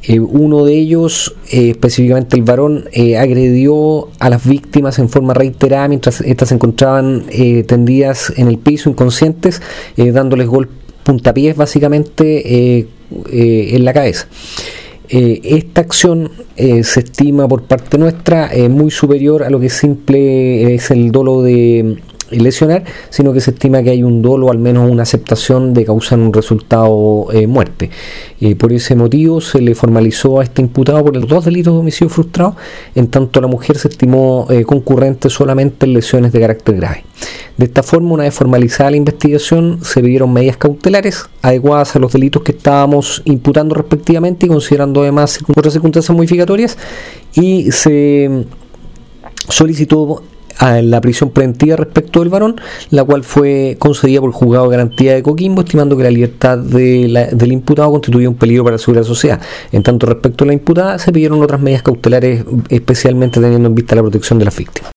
Uno de ellos, específicamente el varón, agredió a las víctimas en forma reiterada mientras estas se encontraban tendidas en el piso, inconscientes, dándoles puntapiés básicamente en la cabeza. Esta acción se estima por parte nuestra muy superior a lo que simple es el dolo de lesionar, sino que se estima que hay un dolo, o al menos una aceptación de causar un resultado muerte. Por ese motivo se le formalizó a este imputado por los 2 delitos de homicidio frustrado, en tanto la mujer se estimó concurrente solamente en lesiones de carácter grave. De esta forma, una vez formalizada la investigación, se pidieron medidas cautelares adecuadas a los delitos que estábamos imputando respectivamente y considerando además otras circunstancias modificatorias, y se solicitó a la prisión preventiva respecto del varón, la cual fue concedida por el juzgado de garantía de Coquimbo, estimando que la libertad del imputado constituía un peligro para la seguridad de la sociedad. En tanto, respecto a la imputada, se pidieron otras medidas cautelares, especialmente teniendo en vista la protección de las víctimas.